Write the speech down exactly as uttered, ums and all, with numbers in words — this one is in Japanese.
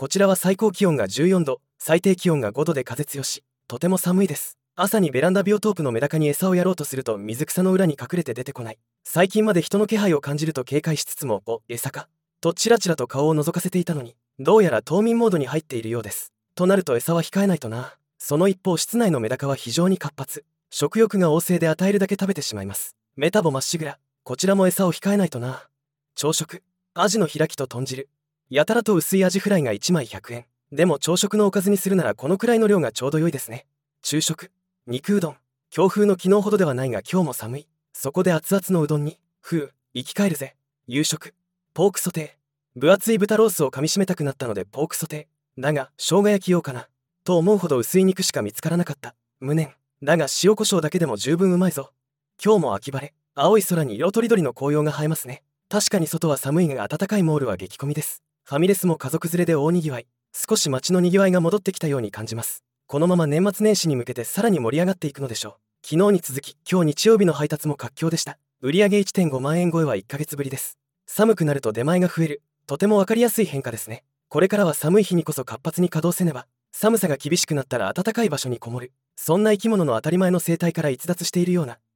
こちらは最高気温がじゅうよんど、最低気温がごどで風強し、とても寒いです。朝にベランダビオトープのメダカに餌をやろうとすると水草の裏に隠れて出てこない。最近まで人の気配を感じると警戒しつつも、お、餌かとチラチラと顔を覗かせていたのに、どうやら冬眠モードに入っているようです。となると餌は控えないとな。その一方、室内のメダカは非常に活発。食欲が旺盛で与えるだけ食べてしまいます。メタボまっしぐら。こちらも餌を控えないとな。朝食、アジの開きと豚汁。やたらと薄いアジフライがいちまいひゃくえん。でも朝食のおかずにするならこのくらいの量がちょうど良いですね。昼食、肉うどん。強風の昨日ほどではないが今日も寒い。そこで熱々のうどんに、ふう、生き返るぜ。夕食、ポークソテー。分厚い豚ロースを噛みしめたくなったのでポークソテー。だが、生姜焼き用かな。と思うほど薄い肉しか見つからなかった。無念。だが塩コショウだけでも十分うまいぞ。今日も秋晴れ。青い空に色とりどりの紅葉が映えますね。確かに外は寒いが暖かいモールは激混みです。ファミレスも家族連れで大にぎわい。少し街のにぎわいが戻ってきたように感じます。このまま年末年始に向けてさらに盛り上がっていくのでしょう。昨日に続き今日日曜日の配達も活況でした。売上 いってんごまんえん超えはいっかげつぶりです。寒くなると出前が増える。とてもわかりやすい変化ですね。これからは寒い日にこそ活発に稼働せねば。寒さが厳しくなったら暖かい場所にこもる。そんな生き物の当たり前の生態から逸脱しているような